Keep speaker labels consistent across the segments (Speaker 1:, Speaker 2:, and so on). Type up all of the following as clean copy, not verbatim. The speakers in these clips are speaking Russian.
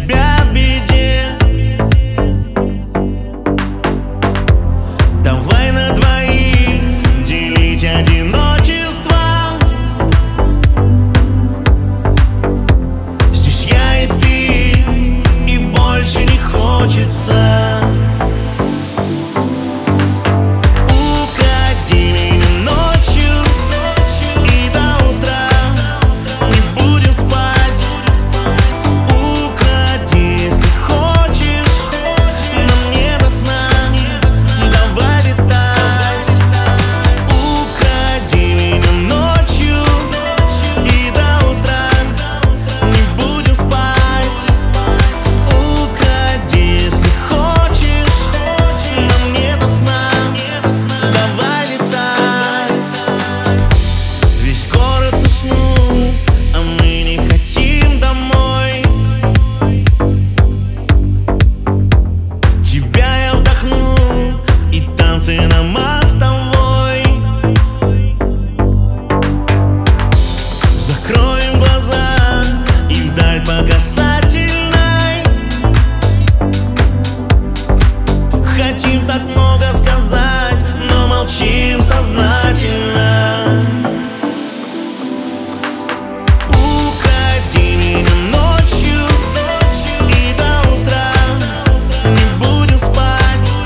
Speaker 1: тебя в беде. Давай на двоих делить одиночество. Здесь я и ты, и больше не хочется. На мостовой закроем глаза и вдаль по касательной. Хотим так много сказать, но молчим сознательно. Укради меня ночью и до утра. Не будем спать.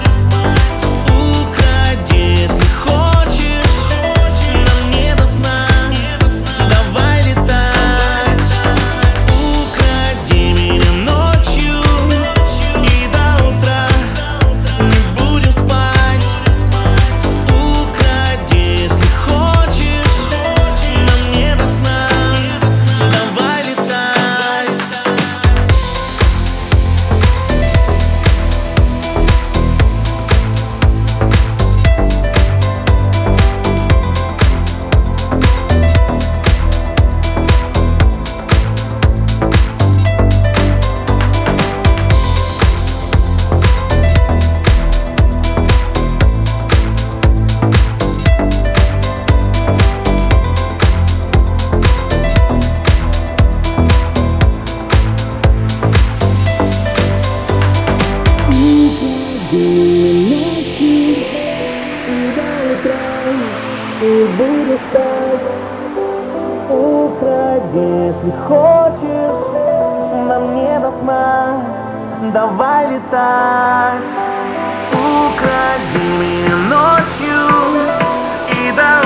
Speaker 1: И буду спать. Укради, если хочешь, нам не до сна. Давай летать. Укради меня ночью и до